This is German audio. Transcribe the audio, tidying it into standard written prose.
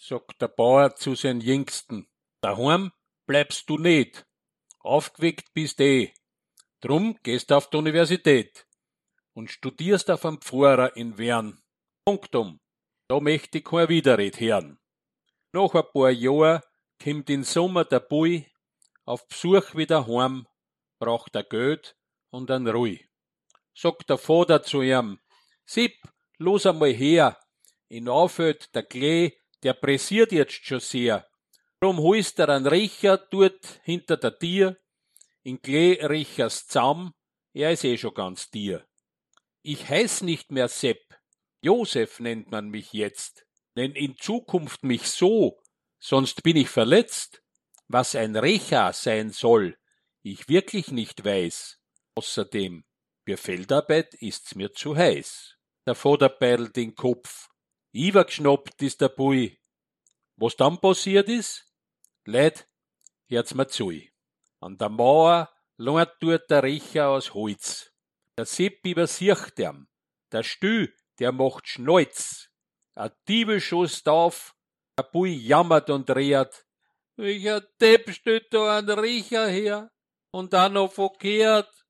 sagt der Bauer zu seinen Jüngsten. Daheim bleibst du nicht. Aufgeweckt bist Drum gehst auf die Universität und studierst auf einem Pfarrer in Wern. Punktum. Da möchte ich kein Widerred hören. Nach ein paar Jahren kommt im Sommer der Bui auf Besuch wieder heim, braucht er Geld und ein Ruhe. Sagt der Vater zu ihm, Sipp, los einmal her, in Aufhalt der Klee, der pressiert jetzt schon sehr. Drum holst er einen Richer dort hinter der Tier, in Klee Richers Zaum, er ist schon ganz dir. Ich heiß nicht mehr Sepp, Josef nennt man mich jetzt, nenn in Zukunft mich so, sonst bin ich verletzt. Was ein Recha sein soll, ich wirklich nicht weiß. Außerdem, für Feldarbeit ist's mir zu heiß. Der Vater beidelt den Kopf. Übergeschnappt ist der Bui. Was dann passiert ist? Leid, hört's mir zu. An der Mauer lernt dort der Recher aus Holz. Der Sepp übersieht ihm. Der Stüh, der macht Schnalz. Ein Diebel schoss auf, der Bui jammert und dreht. Welcher Depp stellt da einen Riecher her? Und auch noch verkehrt.